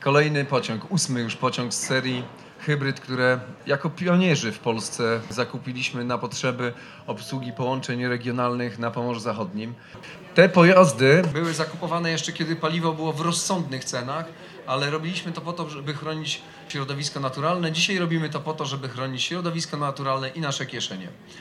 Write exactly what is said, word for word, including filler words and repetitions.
Kolejny pociąg, ósmy już pociąg z serii hybryd, które jako pionierzy w Polsce zakupiliśmy na potrzeby obsługi połączeń regionalnych na Pomorzu Zachodnim. Te pojazdy były zakupowane jeszcze, kiedy paliwo było w rozsądnych cenach, ale robiliśmy to po to, żeby chronić środowisko naturalne. Dzisiaj robimy to po to, żeby chronić środowisko naturalne i nasze kieszenie.